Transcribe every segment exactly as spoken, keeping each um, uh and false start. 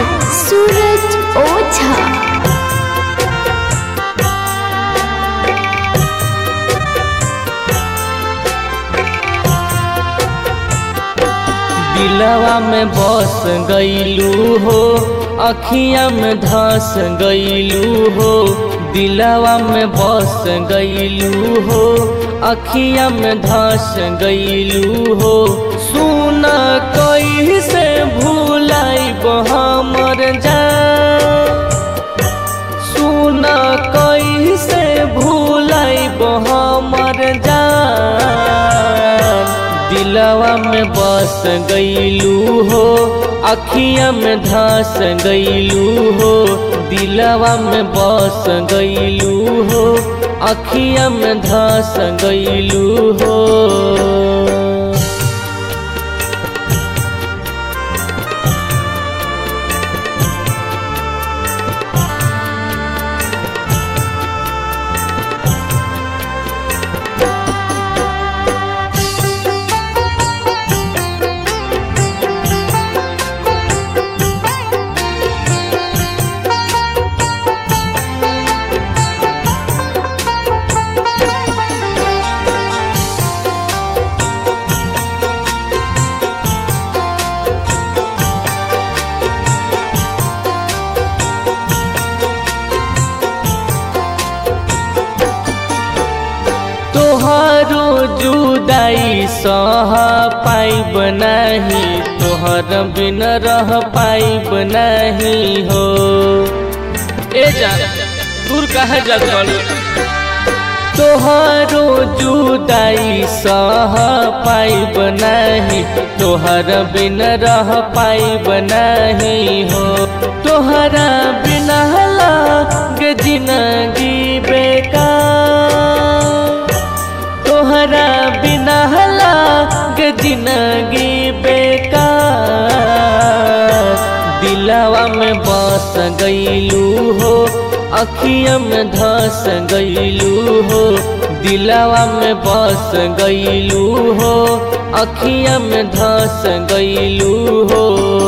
सूरज ओझा। दिलवा में बस गईलू हो, अखिया में धस गईलू हो। दिलवा में बस गईलू हो, अखिया में धस गईलू हो। सुन कैसे भूलाइब हमर जान, सुन कैसे भूलाइब हमर जान। दिलवा में बस गईलू हो, अखिया में धस गईलू हो। दिलवा में बस गईलू हो, अखिया में धस गईलू हो। तोहरो जुदाई सह पाइब नहीं, तोहर बिन रह पाइब नहीं हो। ए जा दूर कहाँ जग बड़ी, तोहरो जुदाई सह पाइब नहीं, तोहर बिन रह पाइब नहीं हो। तोहरा बिना लागे जिंदगी बेकार, तोहरा बिना लागे जिंदगी बेकार। दिलवा में बस गईलू हो, अखिया में धस गईलू हो। दिलवा में बस गईलू हो, अखिया में धस गईलू हो।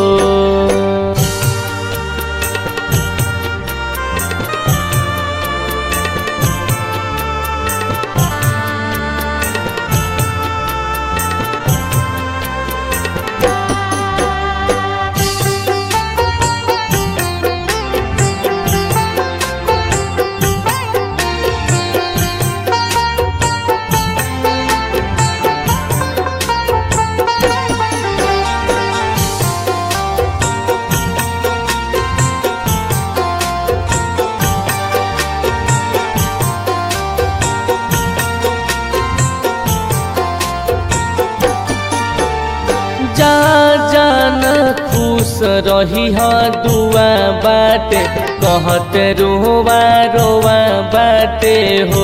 जा जान खुश रही हा दुआ बाटे, कहते रोवा रोवा बाटे हो।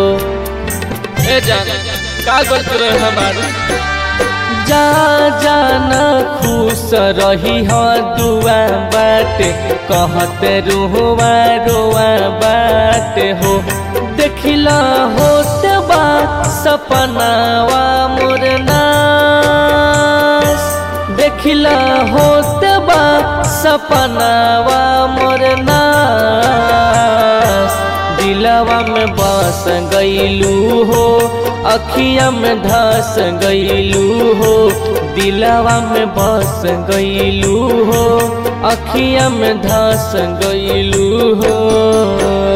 ए जान का गलत रहे हमारे, जा जान खुश रही हा दुआ बाटे, कहते रोवा रोवा बाटे हो। देखिला होते बा सपनावा मोर नास, देखिला होते बा सपनावा मोर नास। दिलवा में बस गईलू हो, अखिया में धस गईलू हो। दिलवा में बस गईलू हो, अखिया में धस गईलू हो।